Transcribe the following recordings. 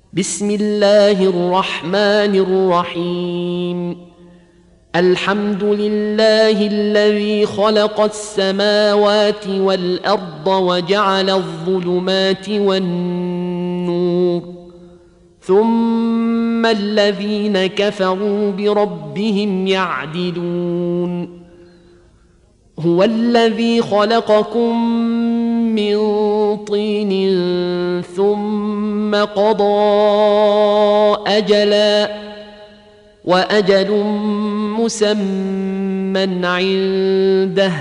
بسم الله الرحمن الرحيم. الحمد لله الذي خلق السماوات والأرض وجعل الظلمات والنور، ثم الذين كفروا بربهم يعدلون. هو الذي خلقكم من طين ثم قضى أجلا وأجل مسمى عنده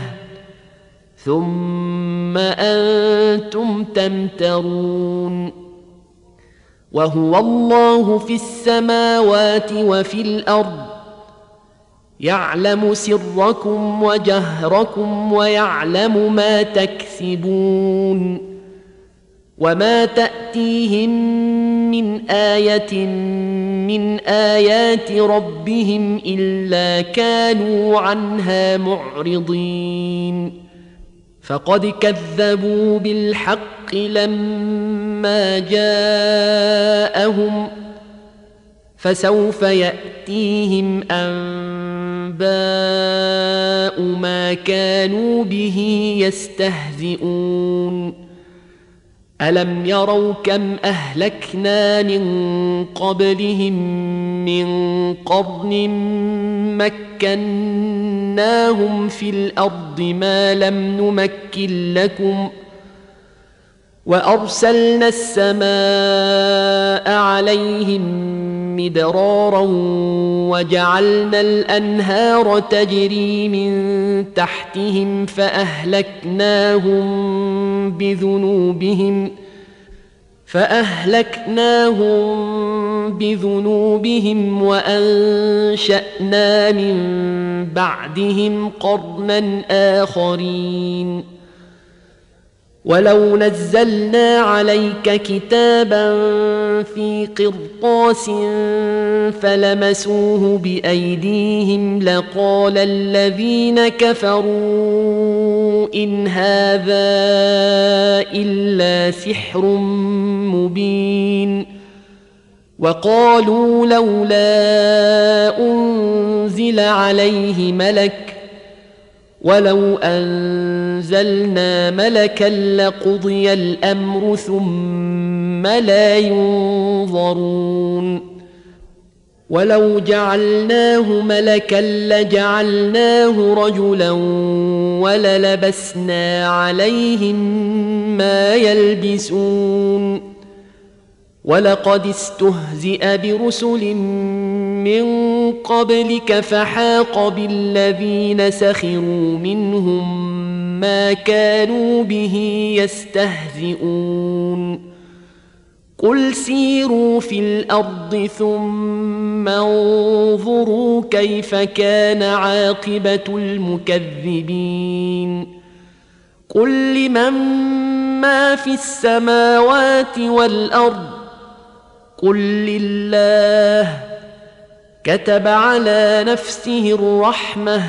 ثم أنتم تمترون. وهو الله في السماوات وفي الأرض، يعلم سركم وجهركم ويعلم ما تكسبون. وما تأتيهم من آية من آيات ربهم إلا كانوا عنها معرضين. فقد كذبوا بالحق لما جاءهم، فسوف يأتيهم أنباء ما كانوا به يستهزئون. ألم يروا كم أهلكنا من قبلهم من قرن مكناهم في الأرض ما لم نمكن لكم، وأرسلنا السماء عليهم مدرارا وجعلنا الأنهار تجري من تحتهم فأهلكناهم بذنوبهم وأنشأنا من بعدهم قرنا آخرين. ولو نزلنا عليك كتابا في قرطاس فلمسوه بأيديهم لقال الذين كفروا إن هذا إلا سحر مبين. وقالوا لولا أنزل عليه ملك، ولو أنزلنا ملكا لقضي الأمر ثم لا ينظرون. ولو جعلناه ملكا لجعلناه رجلا وللبسنا عليهم ما يلبسون. ولقد استهزئ برسل من قبلك فحاق بالذين سخروا منهم ما كانوا به يستهزئون. قل سيروا في الأرض ثم انظروا كيف كان عاقبة المكذبين. قل لمن ما في السماوات والأرض، قل لله. كتب على نفسه الرحمة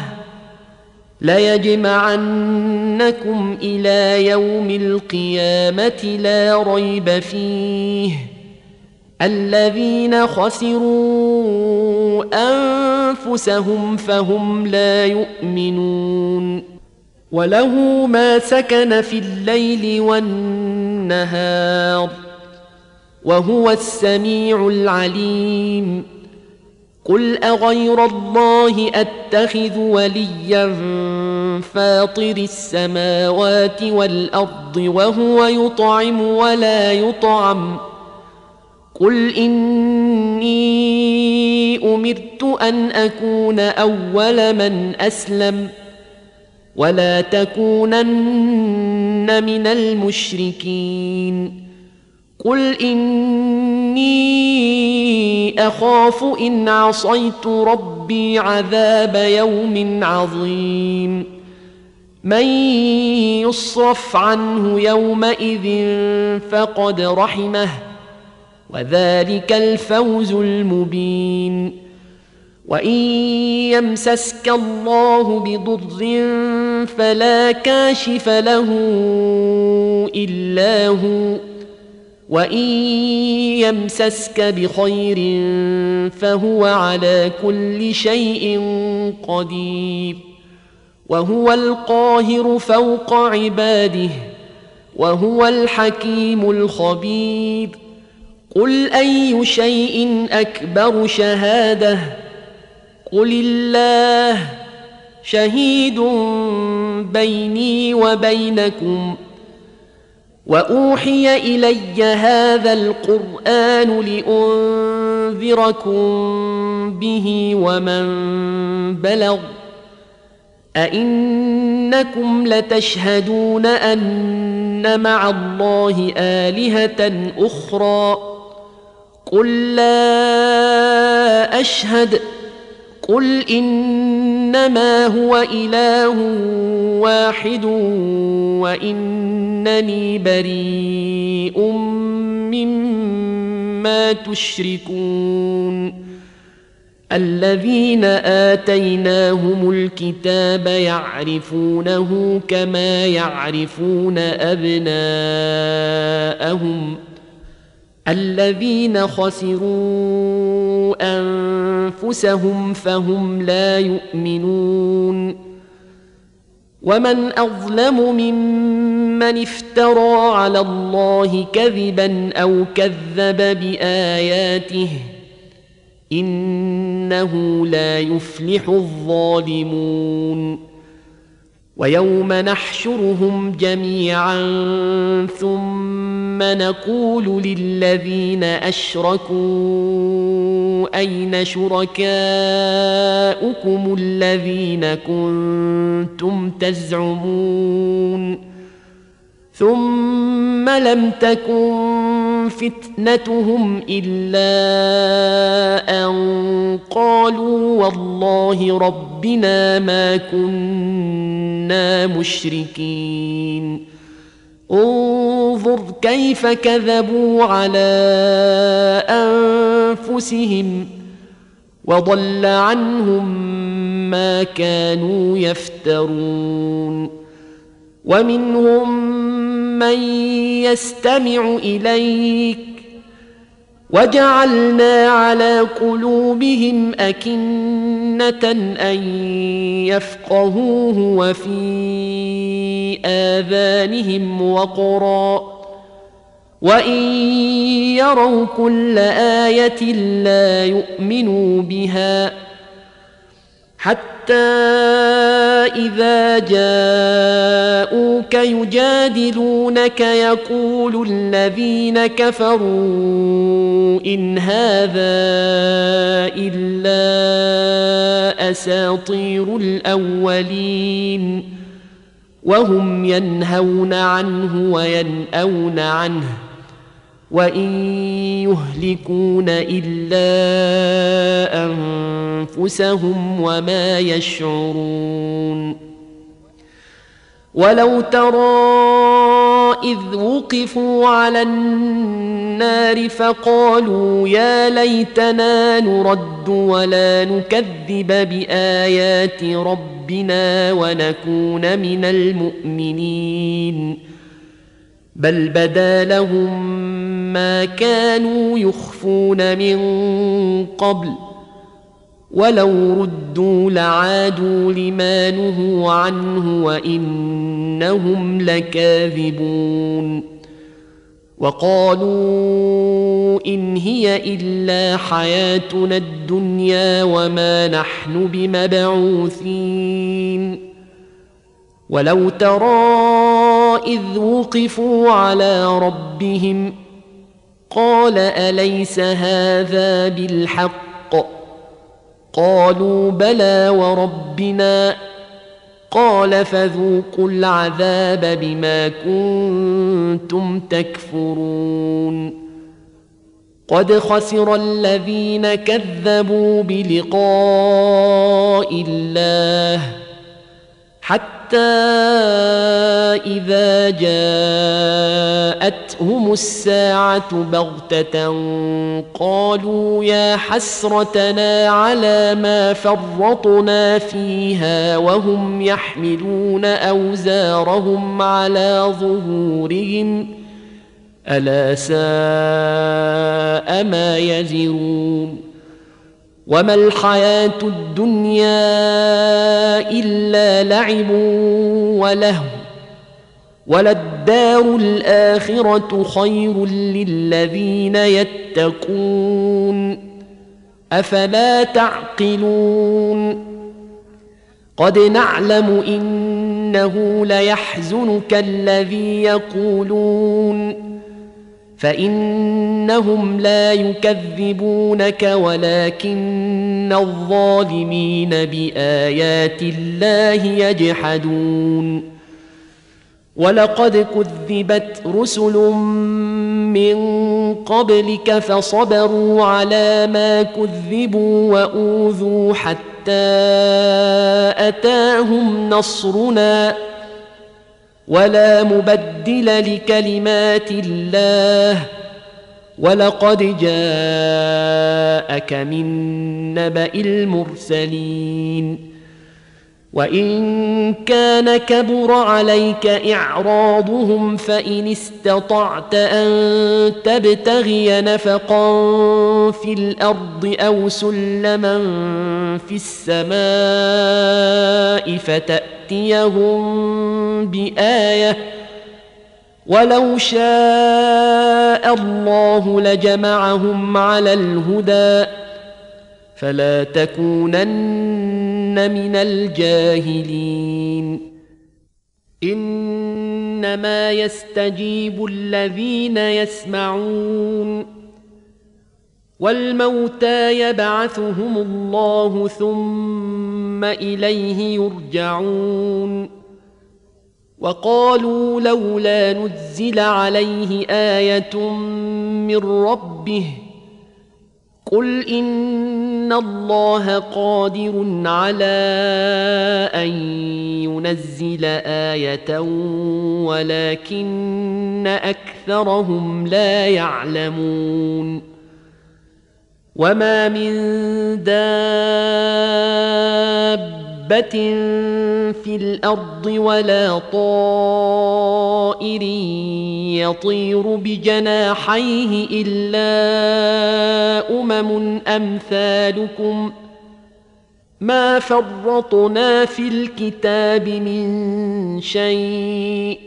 ليجمعنكم إلى يوم القيامة لا ريب فيه. الذين خسروا أنفسهم فهم لا يؤمنون. وله ما سكن في الليل والنهار وهو السميع العليم. قل أغير الله أتخذ وليا فاطر السماوات والأرض وهو يطعم ولا يطعم. قل إني أمرت أن أكون أول من أسلم ولا تكونن من المشركين. قل إني أخاف إن عصيت ربي عذاب يوم عظيم. من يصرف عنه يومئذ فقد رحمه وذلك الفوز المبين. وإن يمسسك الله بضر فلا كاشف له إلا هو وإن يمسسك بخير فهو على كل شيء قدير وهو القاهر فوق عباده وهو الحكيم الخبير قل أي شيء أكبر شهادة قل الله شهيد بيني وبينكم وأوحي إلي هذا القرآن لأنذركم به ومن بلغ أئنكم لتشهدون أن مع الله آلهة أخرى قل لا أشهد قل إنما هو إله واحد وإنني بريء مما تشركون الذين آتيناهم الكتاب يعرفونه كما يعرفون أبناءهم الذين خسروا أنفسهم فهم لا يؤمنون ومن أظلم ممن افترى على الله كذبا أو كذب بآياته إنه لا يفلح الظالمون ويوم نحشرهم جميعا ثم نقول للذين أشركوا أين شركاؤكم الذين كنتم تزعمون ثم لم تكن فتنتهم إلا أن قالوا والله ربنا ما كنا مشركين انظر كيف كذبوا على أنفسهم وضل عنهم ما كانوا يفترون ومنهم من يستمع إليك وجعلنا على قلوبهم أكنة أن يفقهوه وفي آذانهم وقرا وإن يروا كل آية لا يؤمنوا بها حتى إذا جاءوك يجادلونك يقول الذين كفروا إن هذا إلا أساطير الأولين وهم ينهون عنه وينأون عنه وإن يهلكون إلا أنفسهم وما يشعرون ولو ترى إذ وقفوا على النار فقالوا يا ليتنا نرد ولا نكذب بآيات ربنا ونكون من المؤمنين بل بدا لهم ما كانوا يخفون من قبل ولو ردوا لعادوا لما نهوا عنه وإنهم لكاذبون وقالوا إن هي إلا حياتنا الدنيا وما نحن بمبعوثين ولو ترى إذ وقفوا على ربهم قال أليس هذا بالحق قالوا بلى وربنا قال فذوقوا العذاب بما كنتم تكفرون قد خسر الذين كذبوا بلقاء الله حتى إذا جاءتهم الساعة بغتة قالوا يا حسرتنا على ما فرطنا فيها وهم يحملون أوزارهم على ظهورهم ألا ساء ما يزرون وما الحياة الدنيا إلا لعب ولهو وللدار الآخرة خير للذين يتقون أفلا تعقلون قد نعلم إنه ليحزنك الذي يقولون فإنهم لا يكذبونك ولكن الظالمين بآيات الله يجحدون ولقد كذبت رسل من قبلك فصبروا على ما كذبوا وأوذوا حتى أتاهم نصرنا ولا مبدل لكلمات الله ولقد جاءك من نبأ المرسلين وإن كان كبر عليك إعراضهم فإن استطعت أن تبتغي نفقا في الأرض أو سلما في السماء فتأتيهم بآية ولو شاء الله لجمعهم على الهدى فلا تكونن من الجاهلين إنما يستجيب الذين يسمعون والموتى يبعثهم الله ثم إليه يرجعون وقالوا لولا نزل عليه آية من ربه قل إن الله قادر على أن ينزل آية ولكن أكثرهم لا يعلمون وما من دابة في الأرض ولا طائر يطير بجناحيه إلا أمم أمثالكم ما فرطنا في الكتاب من شيء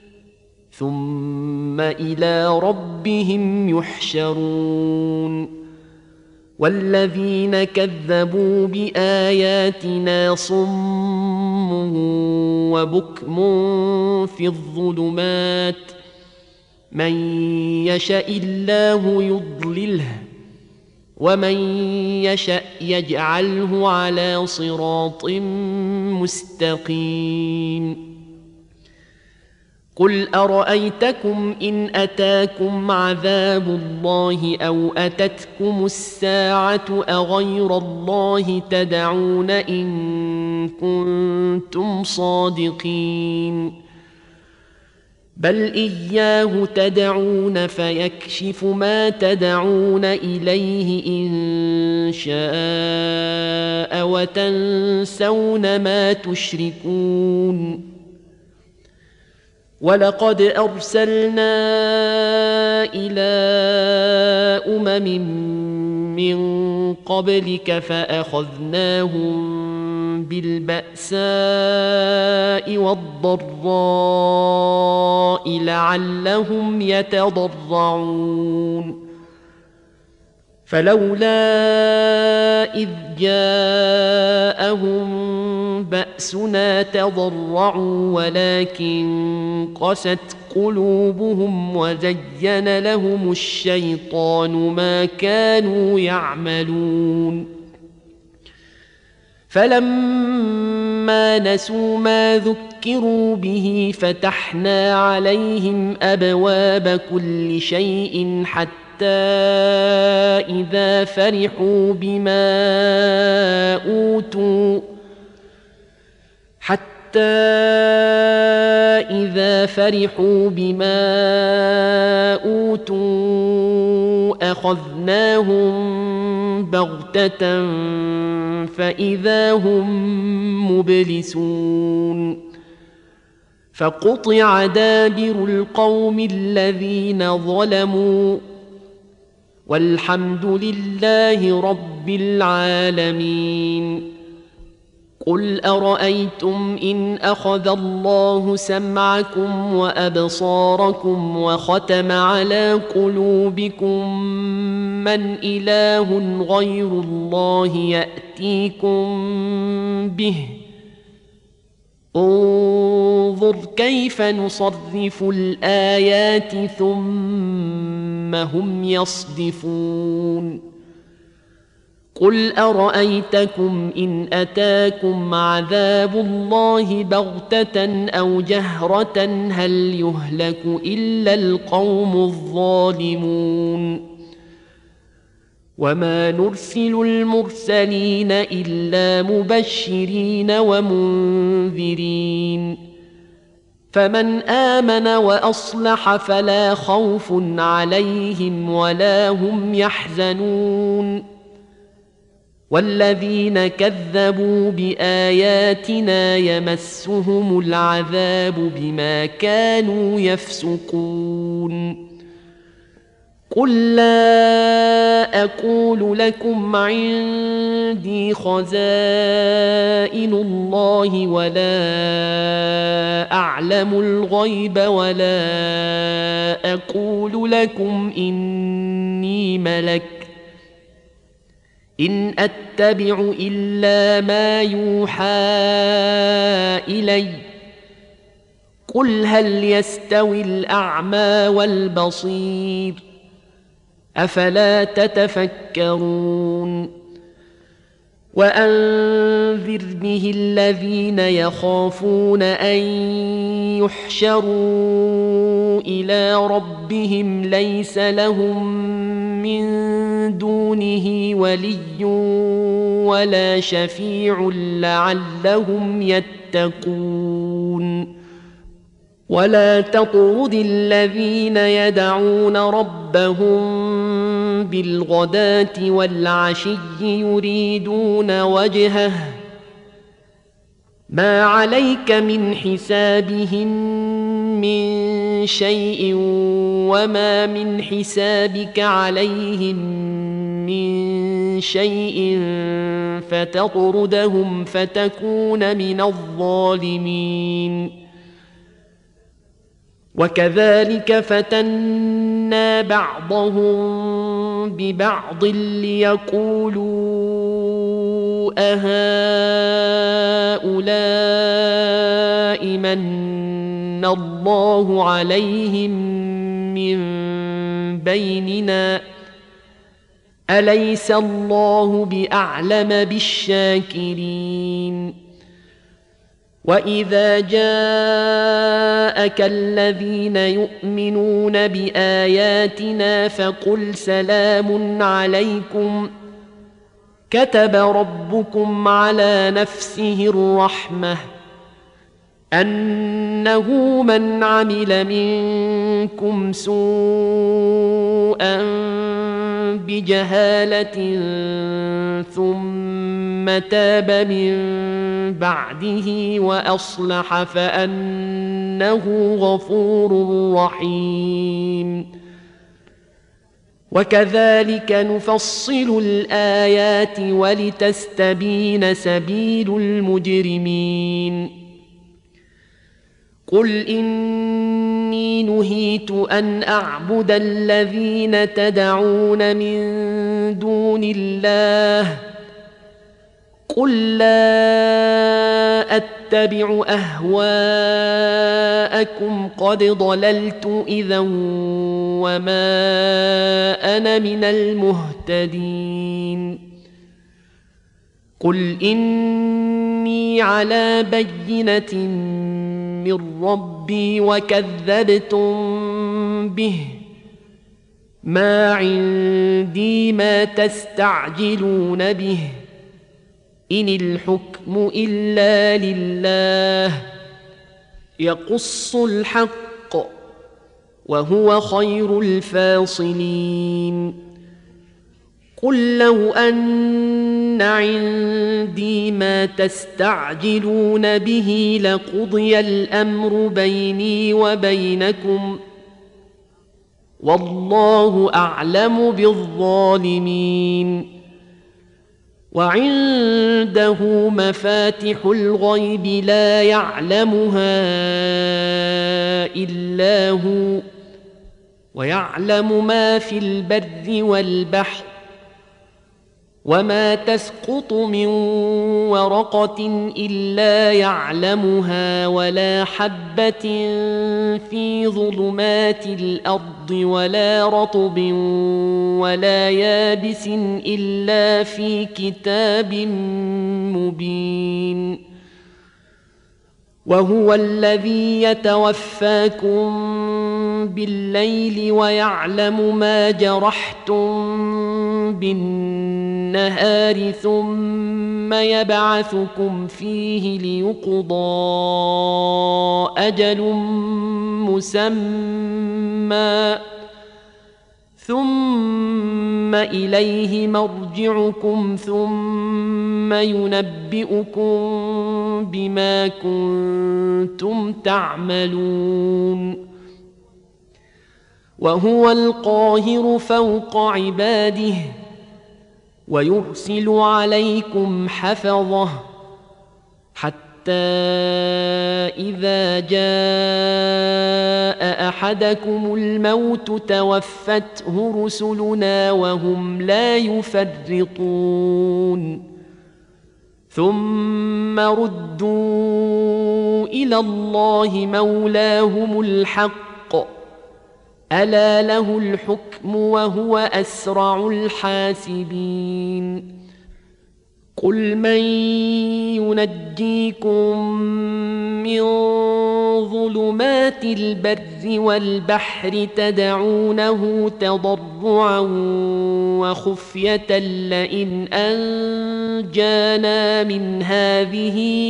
ثم إلى ربهم يحشرون والذين كذبوا بآياتنا صم وبكم في الظلمات من يشاء الله يضلله ومن يشاء يجعله على صراط مستقيم قل أرأيتكم إن أتاكم عذاب الله أو أتتكم الساعة أغير الله تدعون إن كنتم صادقين بل إياه تدعون فيكشف ما تدعون إليه إن شاء وتنسون ما تشركون ولقد أرسلنا إلى أمم من قبلك فأخذناهم بالبأساء والضراء لعلهم يتضرعون فلولا إذ جاءهم بأسنا تضرعوا ولكن قست قلوبهم وزين لهم الشيطان ما كانوا يعملون فلما نسوا ما ذكروا به فتحنا عليهم أبواب كل شيء حتى إذا فرحوا بما أوتوا أخذناهم بغتة فإذا هم مبلسون فقطع دابر القوم الذين ظلموا والحمد لله رب العالمين. قل أرأيتم إن أخذ الله سمعكم وأبصاركم وختم على قلوبكم من إله غير الله يأتيكم به؟ انظر كيف نصرف الآيات ثم هم يصدفون. قل أرأيتكم إن أتاكم عذاب الله بغتة أو جهرة هل يهلك إلا القوم الظالمون؟ وما نرسل المرسلين إلا مبشرين ومنذرين، فمن آمن وأصلح فلا خوف عليهم ولا هم يحزنون. والذين كذبوا بآياتنا يمسهم العذاب بما كانوا يفسقون. قل لا أقول لكم عندي خزائن الله ولا أعلم الغيب ولا أقول لكم إني ملك إن أتبع إلا ما يوحى إلي. قل هل يستوي الأعمى والبصير أفلا تتفكرون. وأنذر به الذين يخافون أن يحشروا إلى ربهم ليس لهم من دونه ولي ولا شفيع لعلهم يتقون. ولا تطرد الذين يدعون ربهم بالغداة والعشي يريدون وجهه ما عليك من حسابهم من شيء وما من حسابك عليهم من شيء فتطردهم فتكون من الظالمين. وكذلك فتنا بعضهم ببعض ليقولوا أهؤلاء من الله عليهم من بيننا أليس الله بأعلم بالشاكرين. وإذا جاءك الذين يؤمنون بآياتنا فقل سلام عليكم كتب ربكم على نفسه الرحمة أنه من عمل منكم سوءا بجهالة ثم تاب من بعده وأصلح فأنه غفور رحيم. وكذلك نفصل الآيات ولتستبين سبيل المجرمين. قل إني نهيت أن أعبد الذين تدعون من دون الله قل لا أتبع أهواءكم قد ضللت إذا وما أنا من المهتدين. قل إني على بينة من ربي وكذبتم به ما عندي ما تستعجلون به إن الحكم إلا لله يقص الحق وهو خير الفاصلين. قل لو أن عندي ما تستعجلون به لقضي الأمر بيني وبينكم والله أعلم بالظالمين وعنده مفاتح الغيب لا يعلمها إلا هو ويعلم ما في البر والبحر وما تسقط من ورقة إلا يعلمها ولا حبة في ظلمات الأرض ولا رطب ولا يابس إلا في كتاب مبين وهو الذي يتوفاكم بالليل ويعلم ما جرحتم بالنهار ثم يبعثكم فيه ليقضى أجل مسمى ثم إليه مرجعكم ثم ينبئكم بما كنتم تعملون وهو القاهر فوق عباده ويرسل عليكم حفظه حتى إذا جاء أحدكم الموت توفته رسلنا وهم لا يفرطون ثم ردوا إلى الله مولاهم الحق ألا له الحكم وهو أسرع الحاسبين قل من ينجيكم من ظلمات البر والبحر تدعونه تضرعا وخفية لئن أنجانا من هذه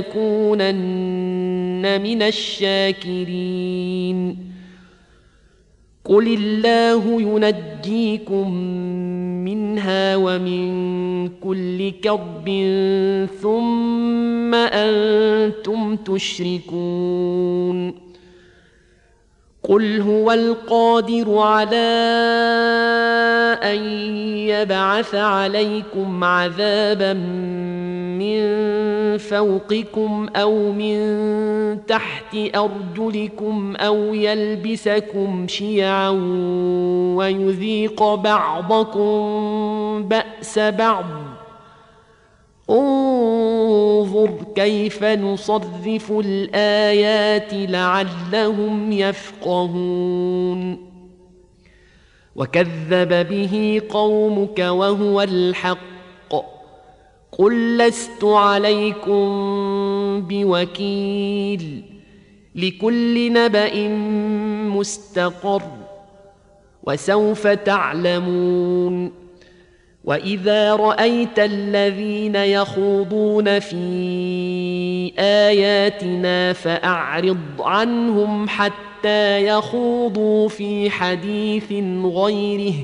لنكونن من الشاكرين قل الله ينجيكم منها ومن كل كرب ثم أنتم تشركون قل هو القادر على أن يبعث عليكم عذابا من فوقكم أو من تحت أرجلكم أو يلبسكم شيعا ويذيق بعضكم بأس بعض انظر كيف نصرف الآيات لعلهم يفقهون وكذب به قومك وهو الحق قل لست عليكم بوكيل لكل نبأ مستقر وسوف تعلمون وإذا رأيت الذين يخوضون في آياتنا فأعرض عنهم حتى يخوضوا في حديث غيره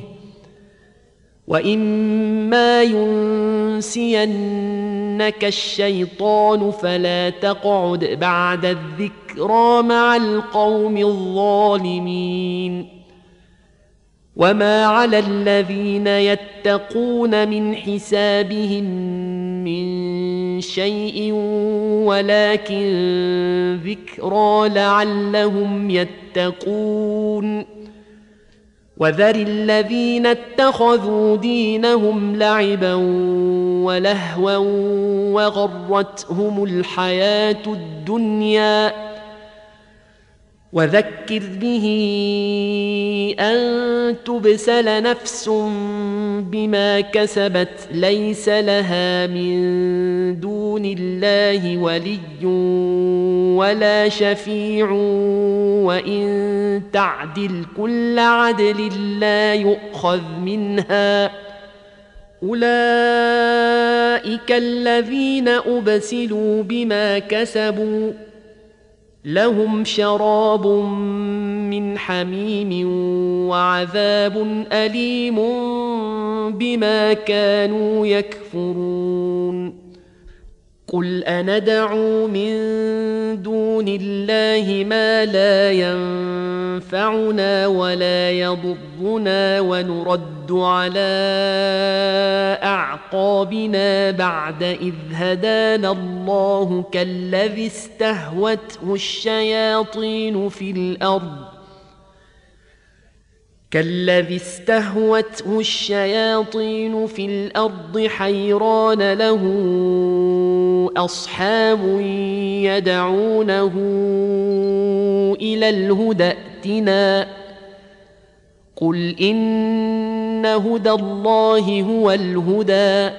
وإما ينسينك الشيطان فلا تقعد بعد الذكرى مع القوم الظالمين وما على الذين يتقون من حسابهم من شيء ولكن ذكرى لعلهم يتقون وذر الذين اتخذوا دينهم لعبا ولهوا وغرتهم الحياة الدنيا وذكر به أن تبسل نفس بما كسبت ليس لها من دون الله ولي ولا شفيع وإن تعدل كل عدل لا يؤخذ منها أولئك الذين أبسلوا بما كسبوا لهم شراب من حميم وعذاب أليم بما كانوا يكفرون قل أندعو من دون الله ما لا ينفعنا ولا يضرنا ونرد على أعقابنا بعد إذ هدانا الله كالذي استهوته الشياطين في الأرض حيران له أصحاب يدعونه إلى الهدى ائتنا قل إن هدى الله هو الهدى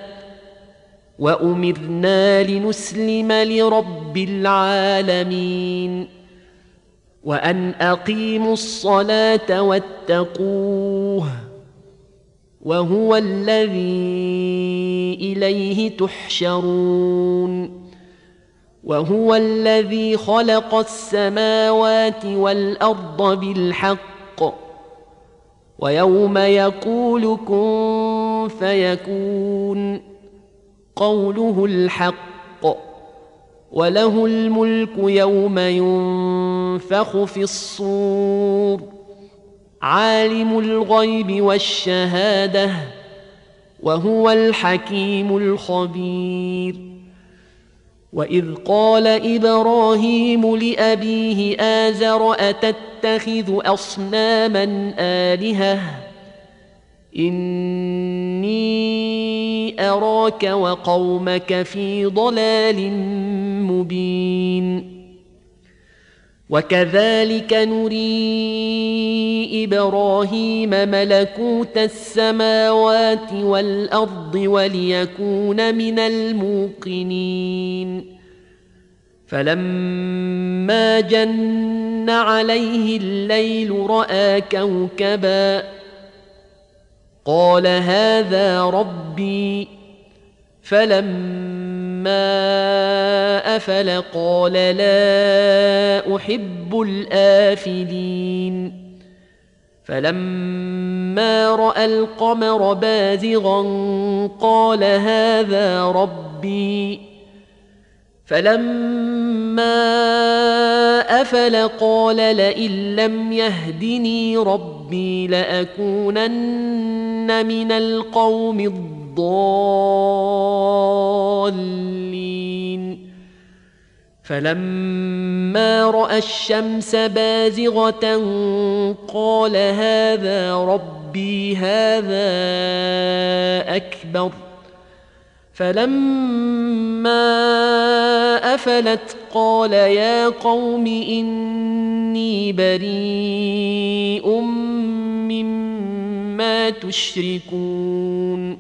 وأمرنا لنسلم لرب العالمين وأن أقيموا الصلاة واتقوه وهو الذي إليه تحشرون وهو الذي خلق السماوات والأرض بالحق ويوم يقول كن فيكون قوله الحق وله الملك يوم ينفخ في الصور عالم الغيب والشهادة وهو الحكيم الخبير وإذ قال إبراهيم لأبيه آزر أتتخذ أصناما آلهة إني أراك وقومك في ضلال مبين وكذلك نري إبراهيم ملكوت السماوات والأرض وليكون من الموقنين فلما جن عليه الليل رأى كوكبا قال هذا ربي فلما أفل قال لا أحب الآفلين فلما رأى القمر بازغا قال هذا ربي فلما أفل قال لئن لم يهدني ربي لأكونن من القوم الضالين فلما رأى الشمس بازغة قال هذا ربي هذا أكبر فلما أفلت قال يا قوم إني بريء مما تشركون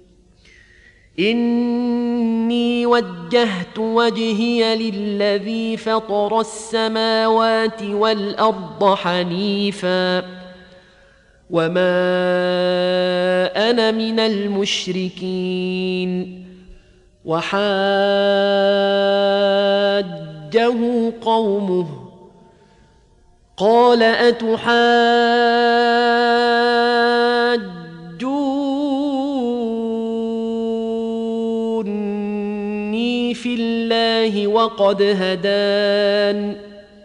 إني وجهت وجهي للذي فطر السماوات والأرض حنيفا وما أنا من المشركين وحاجه قومه قال أتحاجوني في الله وقد هدان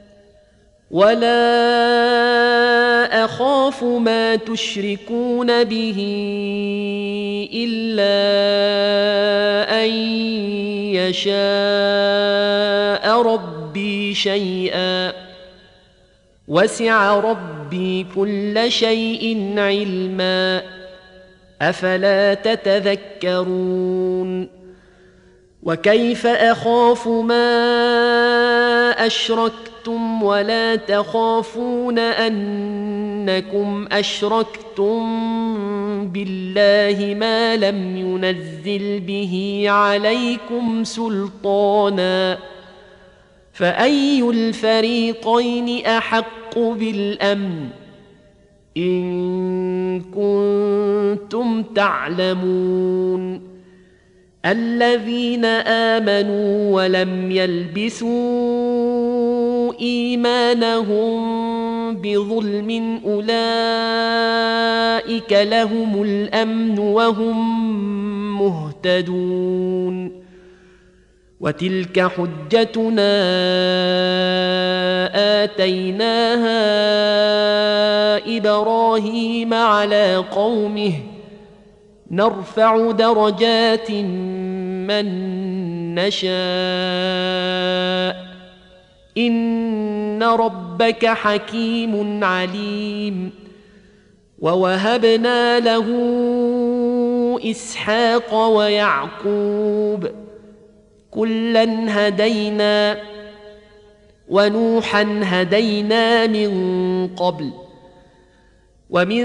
ولا أخاف ما تشركون به إلا أن يشاء ربي شيئا وسع ربي كل شيء علما أفلا تتذكرون وكيف أخاف ما أشركتم ولا تخافون أنكم أشركتم بالله ما لم ينزل به عليكم سلطانا فأي الفريقين أحق بالأمن إن كنتم تعلمون الذين آمنوا ولم يلبسوا إيمانهم بظلم أولئك أولئك لهم الأمن وهم مهتدون وتلك حجتنا آتيناها إبراهيم على قومه نرفع درجات من نشاء إن ربك حكيم عليم ووهبنا له إسحاق ويعقوب كلا هدينا ونوحا هدينا من قبل ومن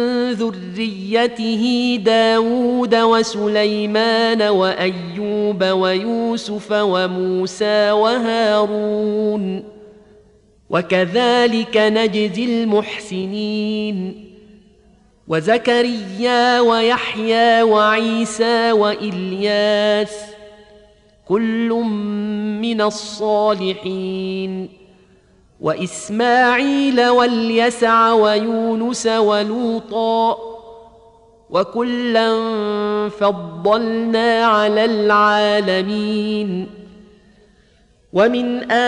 ذريته داود وسليمان وأيوب ويوسف وموسى وهارون وكذلك نجزي المحسنين وزكريا ويحيى وعيسى وإلياس كل من الصالحين وإسماعيل واليسع ويونس ولوطا وكلا فضلنا على العالمين ومن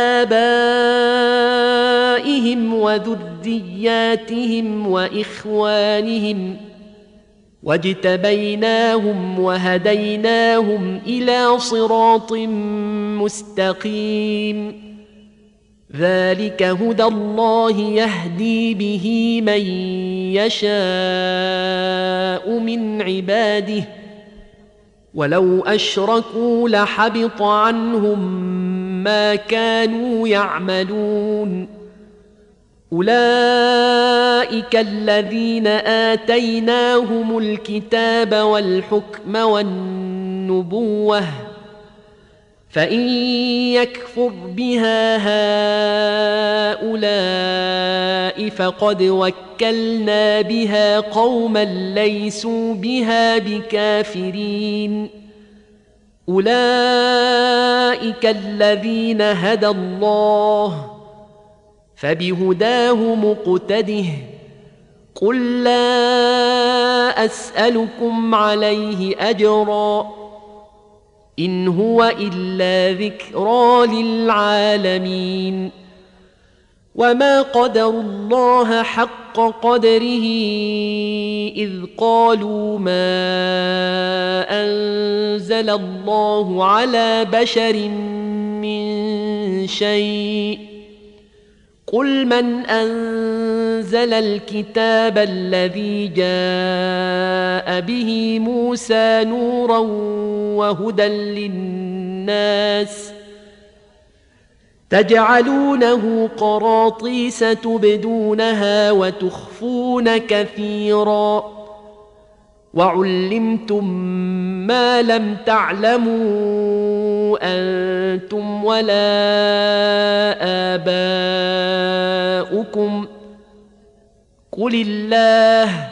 آبائهم وذرياتهم وإخوانهم واجتبيناهم وهديناهم إلى صراط مستقيم ذلك هدى الله يهدي به من يشاء من عباده ولو أشركوا لحبط عنهم ما كانوا يعملون أولئك الذين آتيناهم الكتاب والحكم والنبوة فإن يكفر بها هؤلاء فقد وكلنا بها قوما ليسوا بها بكافرين أولئك الذين هدى الله فبهداه مقتده قل لا أسألكم عليه أجرا إن هو إلا ذكرى للعالمين وما قدروا الله حق قدره إذ قالوا ما أنزل الله على بشر من شيء قل من أنزل الكتاب الذي جاء به موسى نورا وهدى للناس تجعلونه قراطيس تبدونها وتخفون كثيرا وعلمتم ما لم تعلموا أنتم ولا آباؤكم قل الله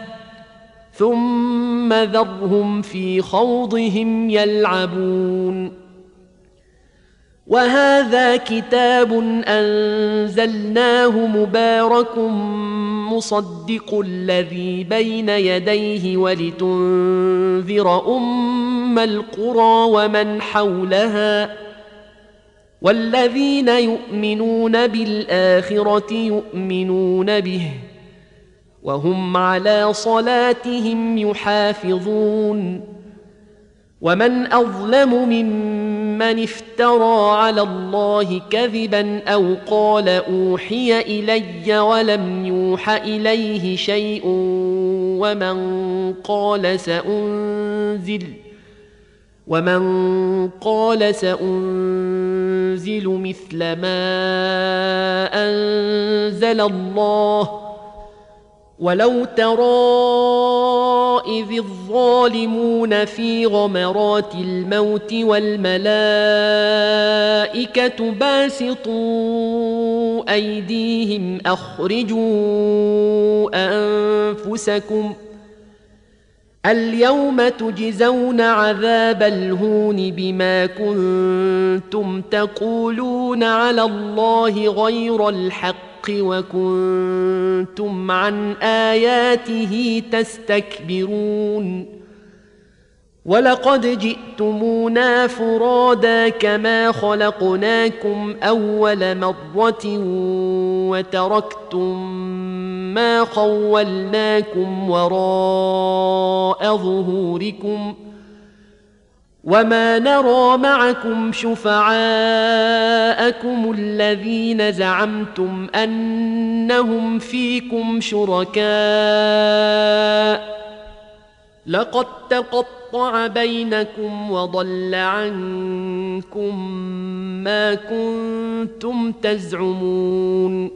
ثم ذرهم في خوضهم يلعبون وهذا كتاب أنزلناه مبارك مصدق الذي بين يديه ولتنذر أم القرى ومن حولها والذين يؤمنون بالآخرة يؤمنون به وهم على صلاتهم يحافظون ومن أظلم ممن افترى على الله كذبا أو قال أوحي إلي ولم يوح إليه شيء ومن قال سأنزل مثل ما أنزل الله ولو ترى إذ الظالمون في غمرات الموت والملائكة باسطوا أيديهم أخرجوا أنفسكم اليوم تجزون عذاب الهون بما كنتم تقولون على الله غير الحق وكنتم عن آياته تستكبرون ولقد جئتمونا فرادا كما خلقناكم أول مرة وتركتم ما خولناكم وراء ظهوركم وما نرى معكم شفعاءكم الذين زعمتم أنهم فيكم شركاء لقد تقطع بينكم وضل عنكم ما كنتم تزعمون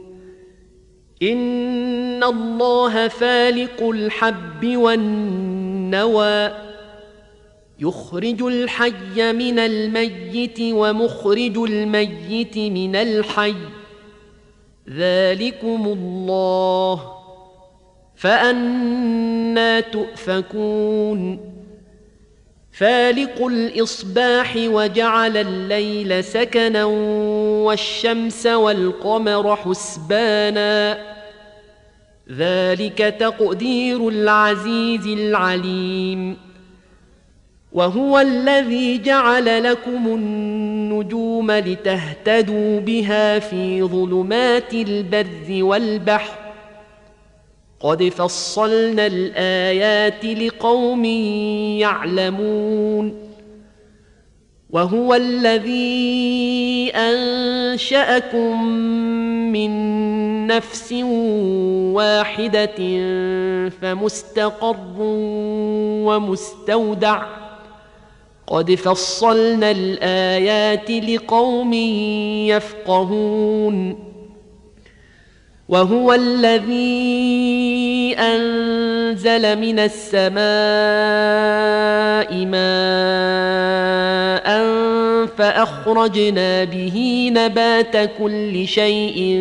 إن الله فالق الحب والنوى يخرج الحي من الميت ومخرج الميت من الحي ذلكم الله فأنى تؤفكون فالق الإصباح وجعل الليل سكنا والشمس والقمر حسبانا ذلك تقدير العزيز العليم وهو الذي جعل لكم النجوم لتهتدوا بها في ظلمات البر والبحر قد فصلنا الآيات لقوم يعلمون وهو الذي أنشأكم من نفس واحدة فمستقر ومستودع قد فصلنا الآيات لقوم يفقهون وهو الذي أنزل من السماء ماء فأخرجنا به نبات كل شيء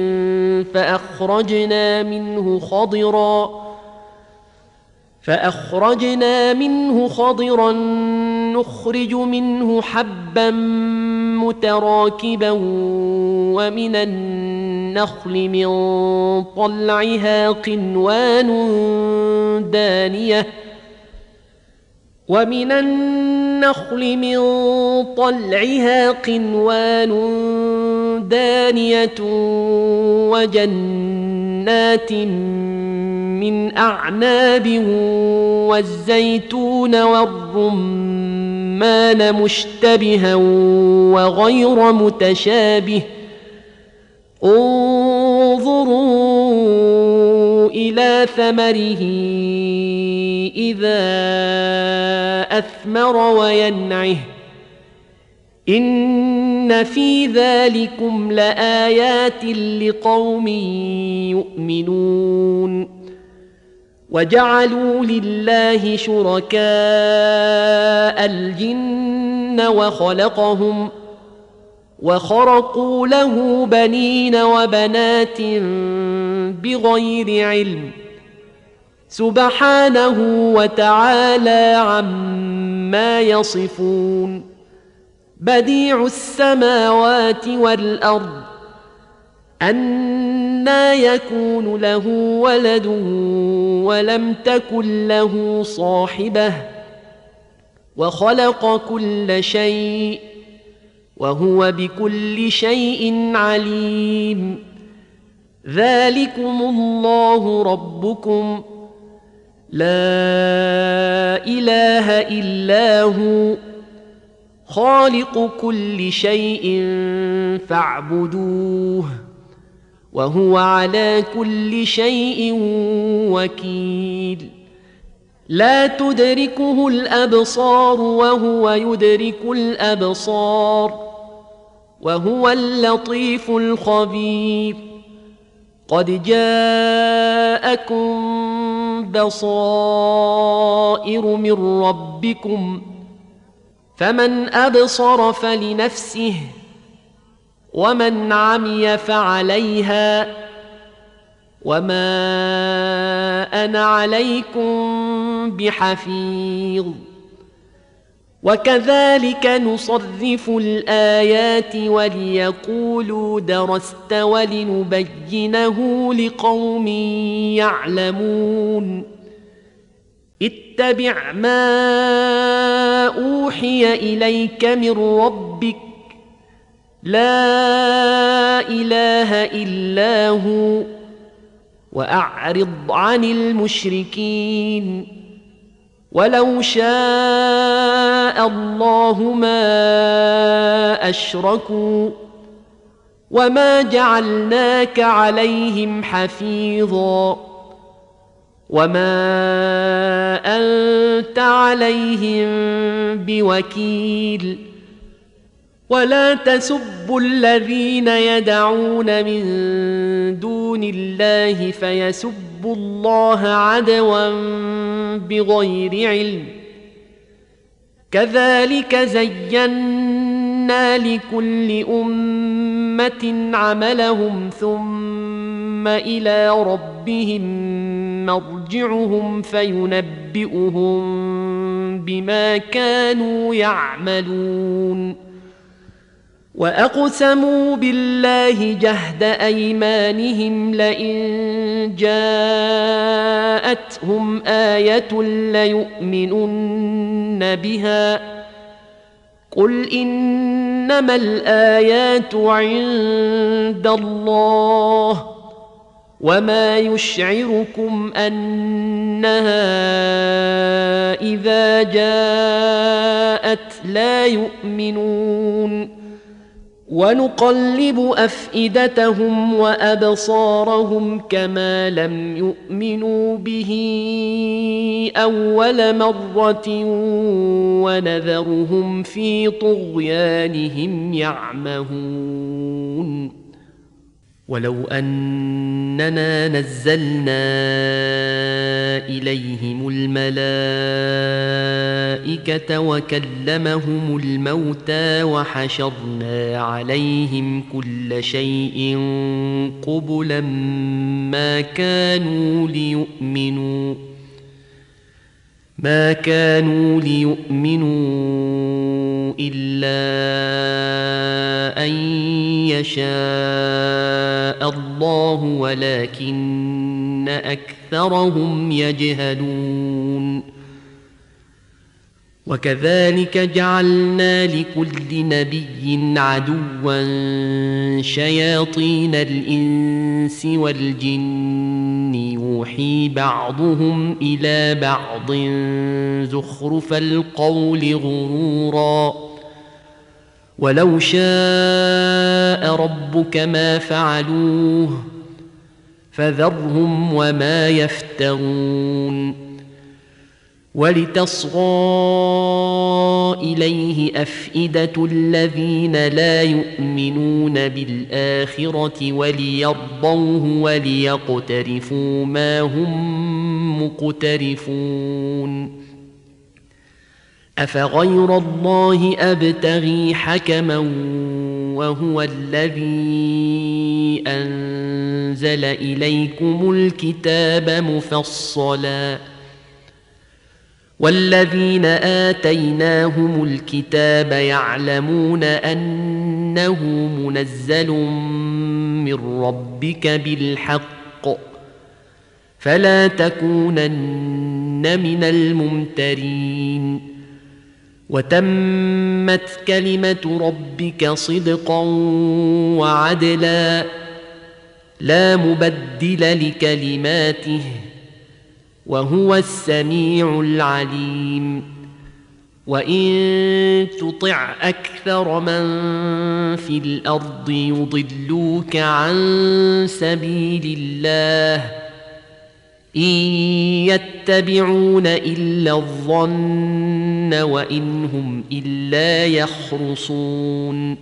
فأخرجنا منه خضرا نخرج منه حبا متراكبا ومن النخل من طلعها قنوان دانية وجنات من أعناب والزيتون والرمان مشتبها وغير متشابه انظروا إلى ثمره إذا أثمر وينعه إن في ذلكم لآيات لقوم يؤمنون وجعلوا لله شركاء الجن وخرقوا له بنين وبنات بغير علم سبحانه وتعالى عما يصفون بديع السماوات والأرض أنى يكون له ولد ولم تكن له صاحبة وخلق كل شيء وهو بكل شيء عليم ذلكم الله ربكم لا إله إلا هو خالق كل شيء فاعبدوه وهو على كل شيء وكيل لا تدركه الأبصار وهو يدرك الأبصار وهو اللطيف الخبير قد جاءكم بصائر من ربكم فمن أبصر فلنفسه ومن عمي فعليها وما أنا عليكم بحفيظ وكذلك نصرف الآيات وليقولوا درست ولنبينه لقوم يعلمون اتبع ما أوحي إليك من ربك لا إله إلا هو وأعرض عن المشركين ولو شاء الله ما أشركوا وما جعلناك عليهم حفيظا وما أنت عليهم بوكيل ولا تسبوا الذين يدعون من دون الله فيسبوا الله عدوا بغير علم كذلك زينا لكل أمة عملهم ثم إلى ربهم مرجعهم فينبئهم بما كانوا يعملون وأقسموا بالله جهد أيمانهم لئن جاءتهم آية ليؤمنن بها قل إنما الآيات عند الله وما يشعركم أنها إذا جاءت لا يؤمنون ونقلب أفئدتهم وأبصارهم كما لم يؤمنوا به أول مرة ونذرهم في طغيانهم يعمهون ولو أننا نزلنا إليهم الملائكة وكلمهم الموتى وحشرنا عليهم كل شيء قبلا ما كانوا ليؤمنوا إلا أن يشاء الله ولكن أكثرهم يجهلون وكذلك جعلنا لكل نبي عدوا شياطين الإنس والجن يوحي بعضهم إلى بعض زخرف القول غرورا ولو شاء ربك ما فعلوه فذرهم وما يفترون ولتصغى إليه أفئدة الذين لا يؤمنون بالآخرة وليرضوه وليقترفوا ما هم مقترفون أفغير الله أبتغي حكما وهو الذي أنزل إليكم الكتاب مفصلا والذين آتيناهم الكتاب يعلمون أنه منزل من ربك بالحق فلا تكونن من الممترين وتمت كلمة ربك صدقا وعدلا لا مبدل لكلماته وهو السميع العليم وإن تطع أكثر من في الأرض يضلوك عن سبيل الله إن يتبعون إلا الظن وإن هم إلا يخرصون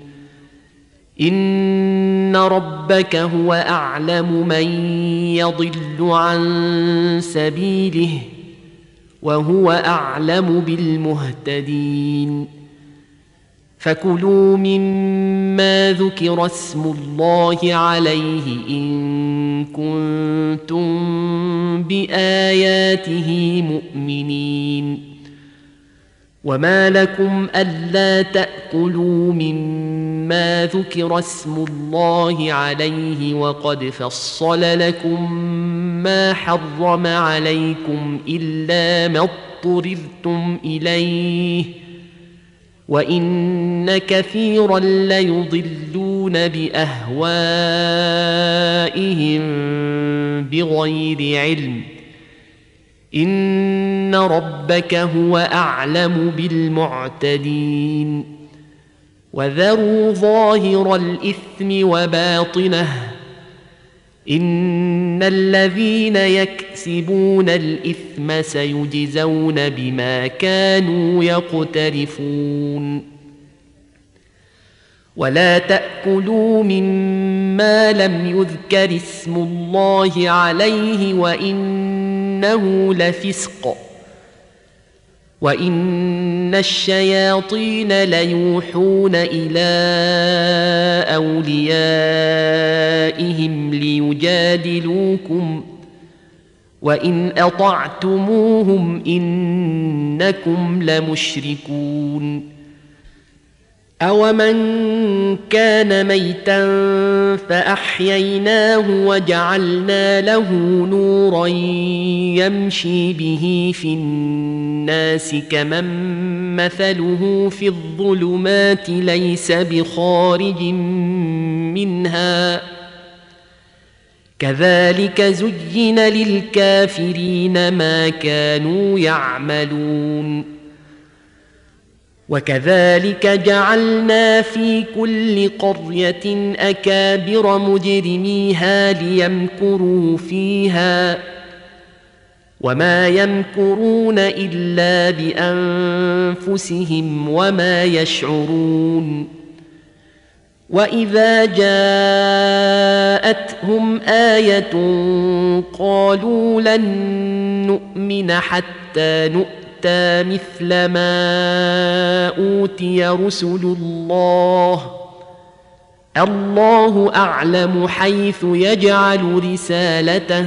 إن ربك هو أعلم من يضل عن سبيله وهو أعلم بالمهتدين فكلوا مما ذكر اسم الله عليه إن كنتم بآياته مؤمنين وما لكم ألا تأكلوا مما ذكر اسم الله عليه وقد فصل لكم ما حرم عليكم إلا ما اضطررتم إليه وإن كثيرا ليضلون بأهوائهم بغير علم إن ربك هو أعلم بالمعتدين وذروا ظاهر الإثم وباطنه إن الذين يكسبون الإثم سيجزون بما كانوا يقترفون ولا تأكلوا مما لم يذكر اسم الله عليه وإنه لفسق وإن الشياطين ليوحون إلى أوليائهم ليجادلوكم وإن أطعتموهم إنكم لمشركون أومن كان ميتا فأحييناه وجعلنا له نورا يمشي به في الناس كمن مثله في الظلمات ليس بخارج منها كذلك زين للكافرين ما كانوا يعملون وكذلك جعلنا في كل قرية أكابر مجرميها ليمكروا فيها وما يمكرون إلا بأنفسهم وما يشعرون وإذا جاءتهم آية قالوا لن نؤمن حتى نؤمن مثل ما أوتي رسل الله أعلم حيث يجعل رسالته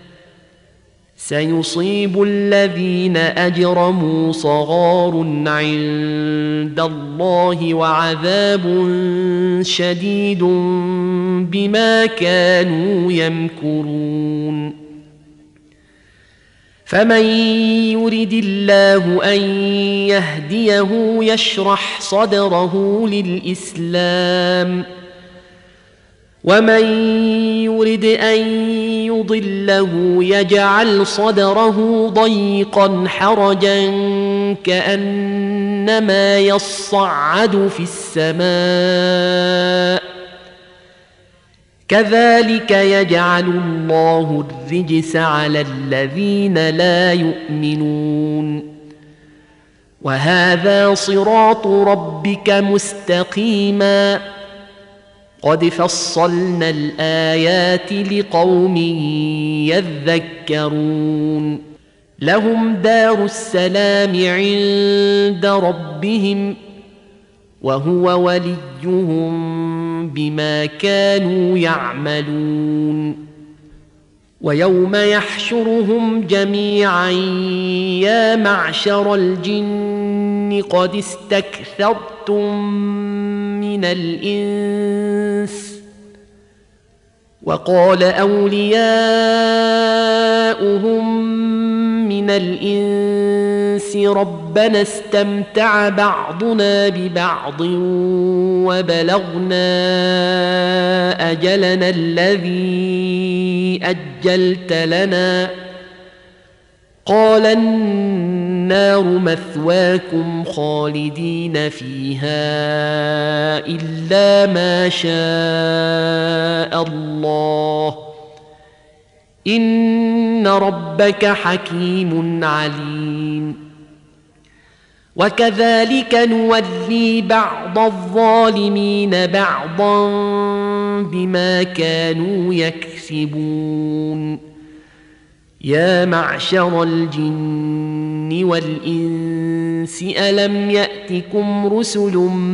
سيصيب الذين أجرموا صغار عند الله وعذاب شديد بما كانوا يمكرون فمن يرد الله أن يهديه يشرح صدره للإسلام ومن يرد أن يضله يجعل صدره ضيقا حرجا كأنما يصعد في السماء كذلك يجعل الله الرجس على الذين لا يؤمنون وهذا صراط ربك مستقيما قد فصلنا الآيات لقوم يذكرون لهم دار السلام عند ربهم وهو وليهم بما كانوا يعملون ويوم يحشرهم جميعا يا معشر الجن قد استكثرتم من الإنس وقال أولياؤهم من الإنس ربنا استمتع بعضنا ببعض وبلغنا أجلنا الذي أجلت لنا قال النار مثواكم خالدين فيها إلا ما شاء الله إن ربك حكيم عليم وكذلك نولي بعض الظالمين بعضا بما كانوا يكسبون يا معشر الجن والإنس ألم يأتكم رسل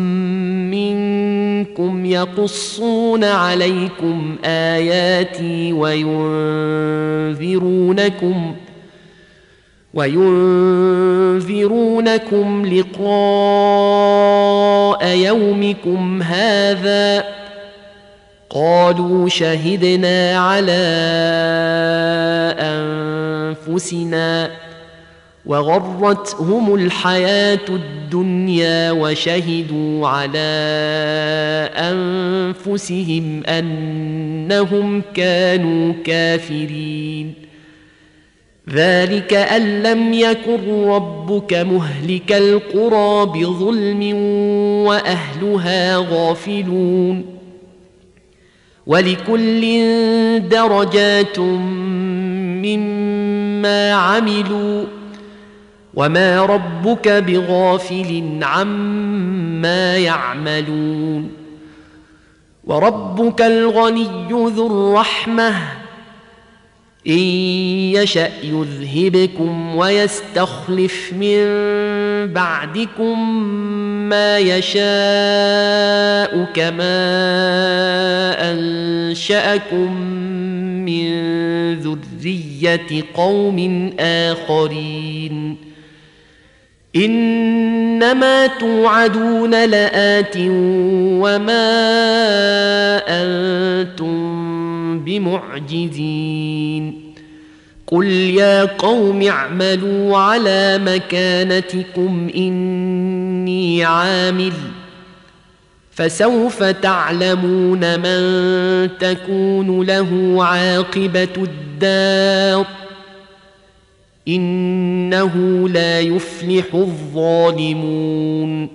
منكم يقصون عليكم وينذرونكم لقاء يومكم هذا قالوا شهدنا على أنفسنا وغرتهم الحياة الدنيا وشهدوا على أنفسهم أنهم كانوا كافرين ذلك أن لم يكن ربك مهلك القرى بظلم وأهلها غافلون ولكل درجات مما عملوا وما ربك بغافل عما يعملون وربك الغني ذو الرحمة إن يشأ يذهبكم ويستخلف من بعدكم ما يشاء كما أنشأكم من ذرية قوم آخرين إنما توعدون لآت وما أنتم بمعجزين قل يا قوم اعملوا على مكانتكم إني عامل فسوف تعلمون من تكون له عاقبة الدار إنه لا يفلح الظالمون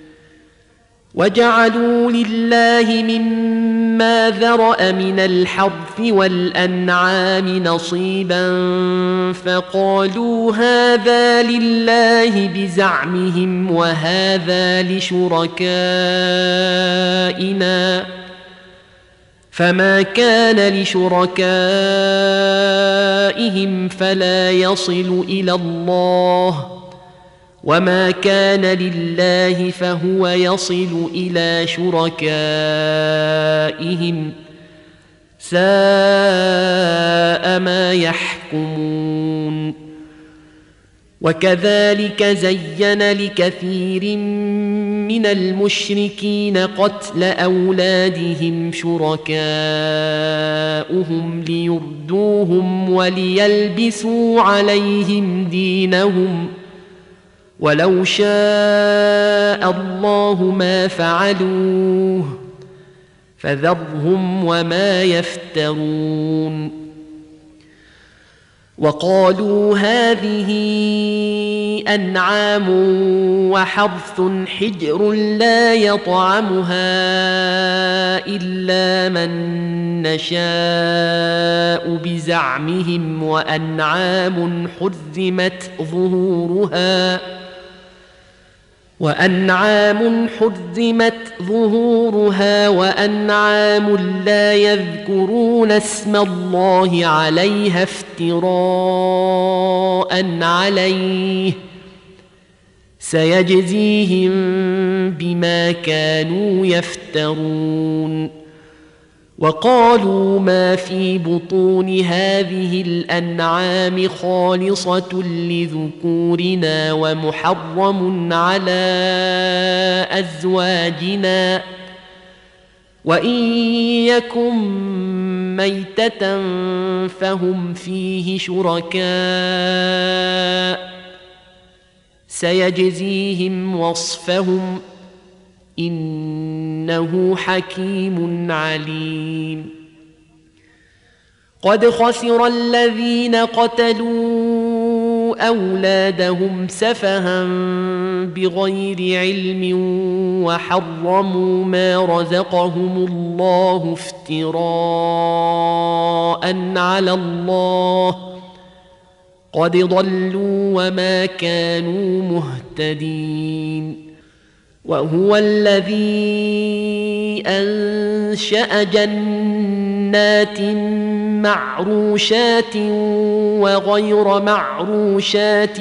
وجعلوا لله مما ذرأ من الحرث والأنعام نصيبا فقالوا هذا لله بزعمهم وهذا لشركائنا فما كان لشركائهم فلا يصل إلى الله وما كان لله فهو يصل إلى شركائهم ساء ما يحكمون وكذلك زين لكثير من المشركين قتل أولادهم شركاؤهم ليردوهم وليلبسوا عليهم دينهم ولو شاء الله ما فعلوه فذرهم وما يفترون وقالوا هذه أنعام وحرث حجر لا يطعمها إلا من نشاء بزعمهم وأنعام حرمت ظهورها وأنعام لا يذكرون اسم الله عليها افتراء عليه سيجزيهم بما كانوا يفترون وقالوا ما في بطون هذه الأنعام خالصة لذكورنا ومحرم على أزواجنا وإن يكن ميتة فهم فيه شركاء سيجزيهم وصفهم إنه حكيم عليم قد خسر الذين قتلوا أولادهم سفها بغير علم وحرموا ما رزقهم الله افتراء على الله قد ضلوا وما كانوا مهتدين وهو الذي أنشأ جنات معروشات وغير معروشات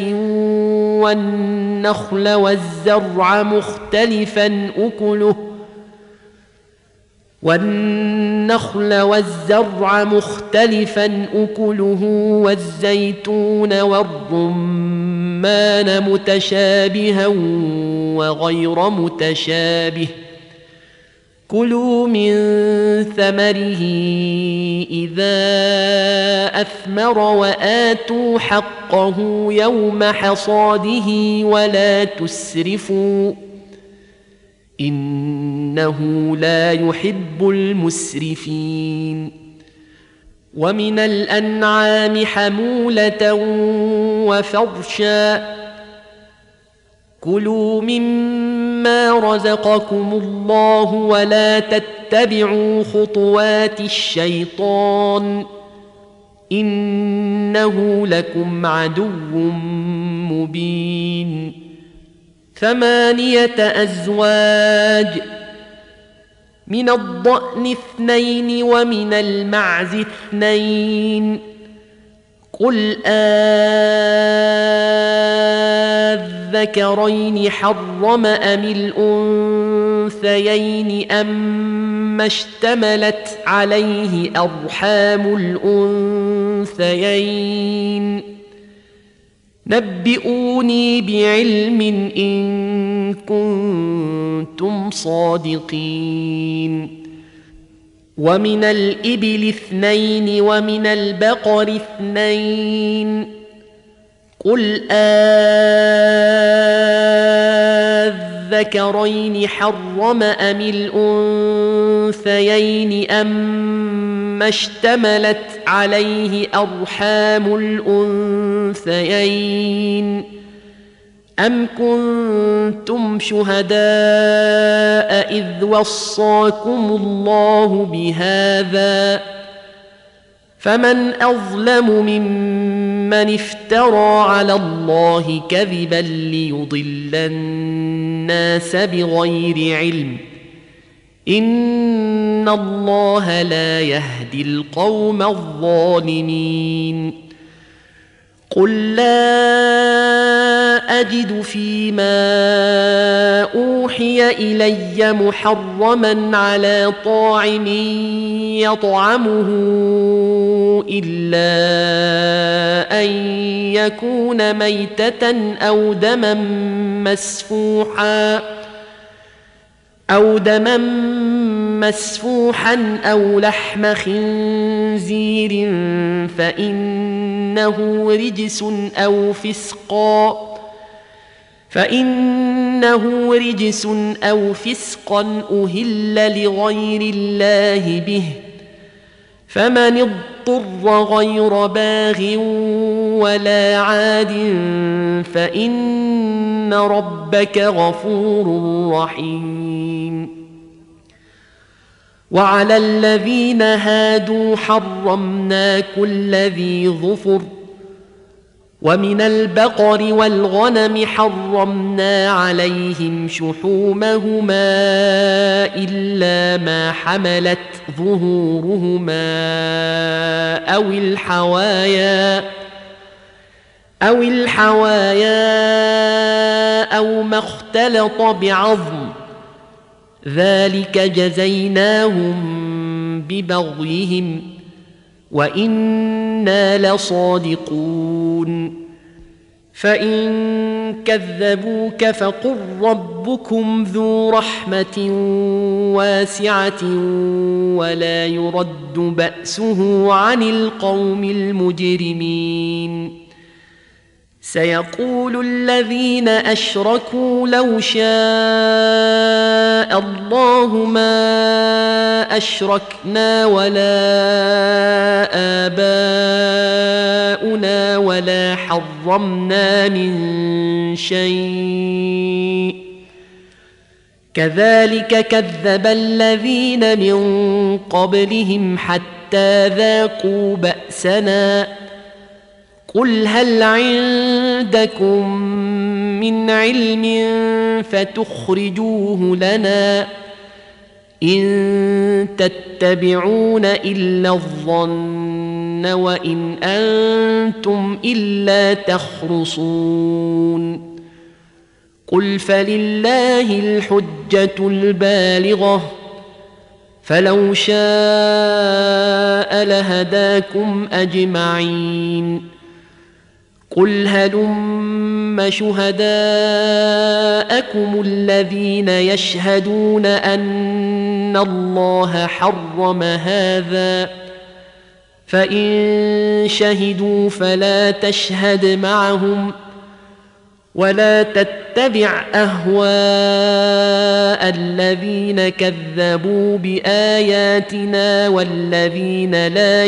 والنخل والزرع مختلفا أكله والنخل والزرع مختلفا أكله والزيتون والرمان متشابها وغير متشابه كلوا من ثمره إذا أثمر وآتوا حقه يوم حصاده ولا تسرفوا إنه لا يحب المسرفين ومن الأنعام حمولة وفرشا كلوا مما رزقكم الله ولا تتبعوا خطوات الشيطان إنه لكم عدو مبين 8 أزواج من الضأن 2 ومن المعز 2 قل أذكرين حرم أم الأنثيين أما اشتملت عليه أرحام الأنثيين نبئوني بعلم إن كنتم صادقين ومن الإبل 2 ومن البقر 2 قل أذكرين حرم أم الأنثيين أما اشتملت عليه أرحام الأنثيين أم كنتم شهداء إذ وصاكم الله بهذا فمن أظلم ممن افترى على الله كذبا ليضل الناس بغير علم إن الله لا يهدي القوم الظالمين قل لا أجد فيما أوحي إلي محرما على طاعم يطعمه إلا أن يكون ميتة أو دما مسفوحا أو لحم خنزير فإنه رجس أو فسقا أهل لغير الله به فمن اضطر غير باغ ولا عاد فإن ربك غفور رحيم وعلى الذين هادوا حرمنا كل ذي ظفر ومن البقر والغنم حرمنا عليهم شحومهما إلا ما حملت ظهورهما أو الحوايا أو ما اختلط بعظم ذلك جزيناهم ببغيهم وإنا لصادقون فإن كذبوك فقل ربكم ذو رحمة واسعة ولا يرد بأسه عن القوم المجرمين سيقول الذين أشركوا لو شاء الله ما أشركنا ولا آباؤنا ولا حرمنا من شيء كذلك كذب الذين من قبلهم حتى ذاقوا بأسنا قل هل عندكم من علم فتخرجوه لنا إن تتبعون إلا الظن وإن أنتم إلا تخرصون قل فلله الحجة البالغة فلو شاء لهداكم أجمعين قل هلم شهداءكم الذين يشهدون أن الله حرم هذا فإن شهدوا فلا تشهد معهم ولا تتبع أهواء الذين كذبوا بآياتنا والذين لا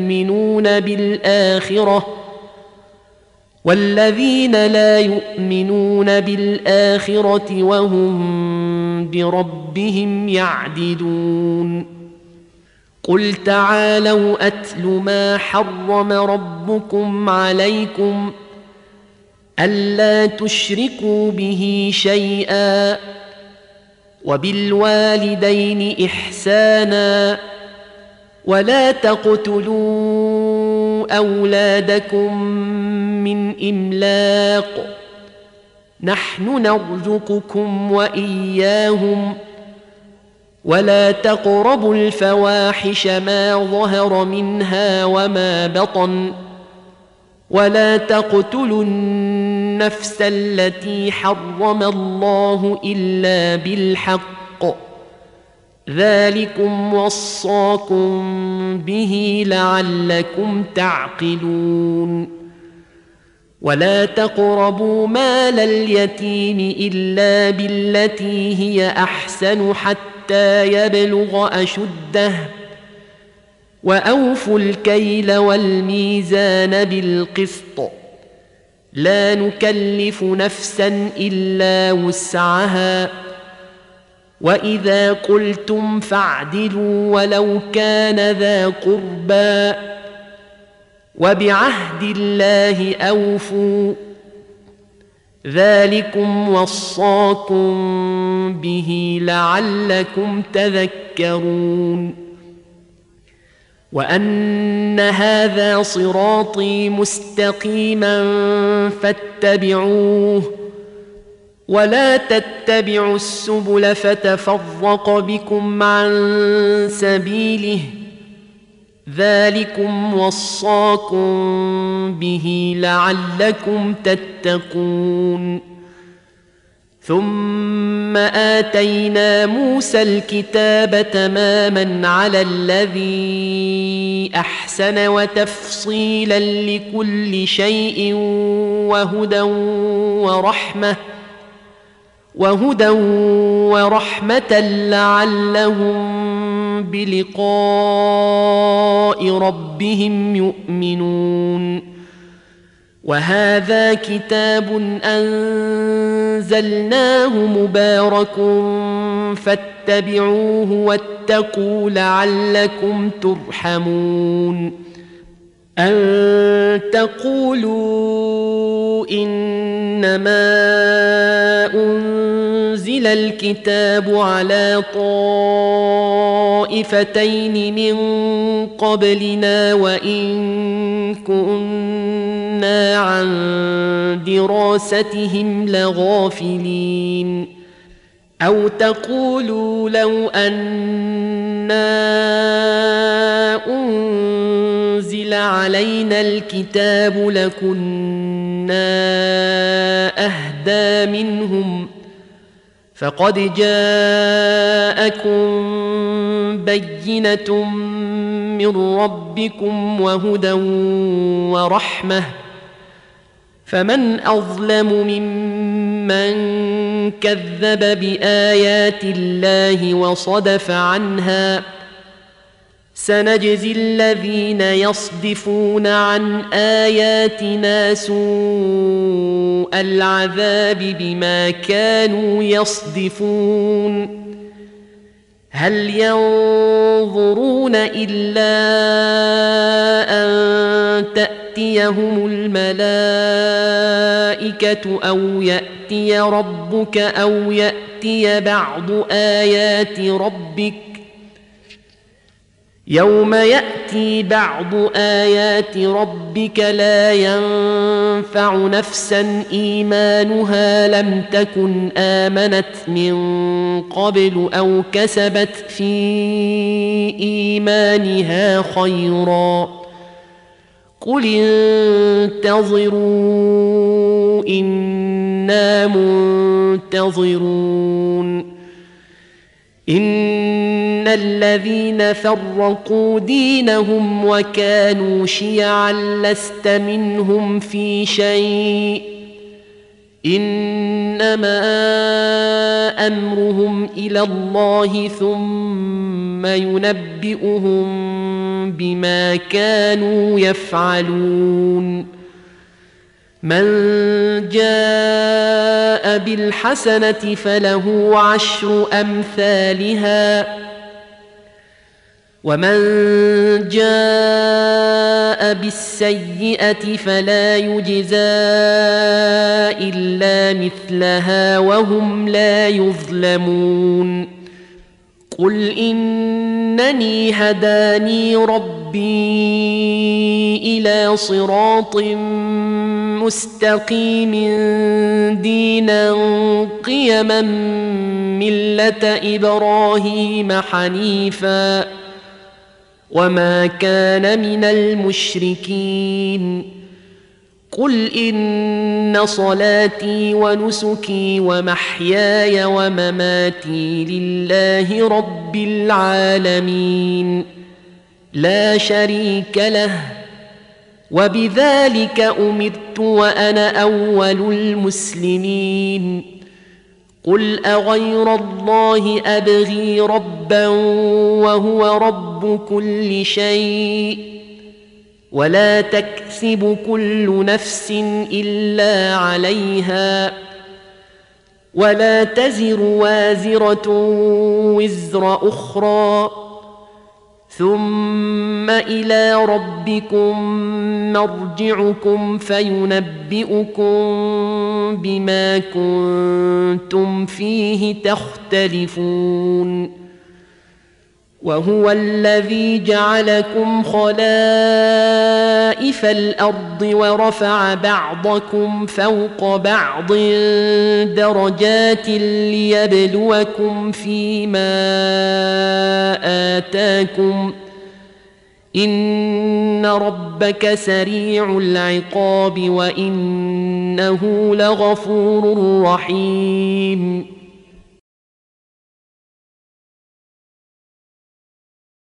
يؤمنون بالآخرة وهم بربهم يعدلون قل تعالوا أتل ما حرم ربكم عليكم ألا تشركوا به شيئا وبالوالدين إحسانا ولا تقتلوا أولادكم من إملاق نحن نرزقكم وإياهم ولا تقربوا الفواحش ما ظهر منها وما بطن ولا تقتلوا النفس التي حرم الله إلا بالحق ذلكم وصاكم به لعلكم تعقلون ولا تقربوا مال اليتيم إلا بالتي هي أحسن حتى يبلغ أشده وأوفوا الكيل والميزان بالقسط لا نكلف نفسا إلا وسعها وإذا قلتم فاعدلوا ولو كان ذا قربى وبعهد الله أوفوا ذلكم وصاكم به لعلكم تذكرون وأن هذا صراطي مستقيما فاتبعوه ولا تتبعوا السبل فتفرق بكم عن سبيله ذلكم وصاكم به لعلكم تتقون ثم آتينا موسى الكتاب تماما على الذي أحسن وتفصيلا لكل شيء وهدى ورحمة لعلهم بلقاء ربهم يؤمنون وهذا كتاب أنزلناه مبارك فاتبعوه واتقوا لعلكم ترحمون أن تقولوا إنما أنزل الكتاب على طائفتين من قبلنا وإن كنا عن دراستهم لغافلين أو تقولوا لو أنا أنزل علينا الكتاب لكنا أهدى منهم فقد جاءكم بينة من ربكم وهدى ورحمة فمن أظلم ممن كذب بآيات الله وصدف عنها سنجزي الذين يصدفون عن آياتنا سوء العذاب بما كانوا يصدفون هل ينظرون إلا أن تأتيهم الملائكة أو يأتي ربك أو يأتي بعض آيات ربك يوم يأتي بعض آيات ربك لا ينفع نفسا إيمانها لم تكن آمنت من قبل أو كسبت في إيمانها خيرا قل انتظروا إنا منتظرون إن الذين فرقوا دينهم وكانوا شيعا لست منهم في شيء إنما أمرهم إلى الله ثم ينبئهم بما كانوا يفعلون من جاء بالحسنة فله 10 أمثالها ومن جاء بالسيئة فلا يجزى إلا مثلها وهم لا يظلمون قل إنني هداني ربي إلى صراط مستقيم دينا قيما ملة إبراهيم حنيفا وما كان من المشركين قل إن صلاتي ونسكي ومحياي ومماتي لله رب العالمين لا شريك له وبذلك أمرت وأنا أول المسلمين قل أغير الله أبغي ربا وهو رب كل شيء ولا تكسب كل نفس إلا عليها ولا تزر وازرة وزر أخرى ثم إلى ربكم مرجعكم فينبئكم بما كنتم فيه تختلفون وهو الذي جعلكم خلائف الأرض ورفع بعضكم فوق بعض درجات ليبلوكم فيما آتاكم إن ربك سريع العقاب وإنه لغفور رحيم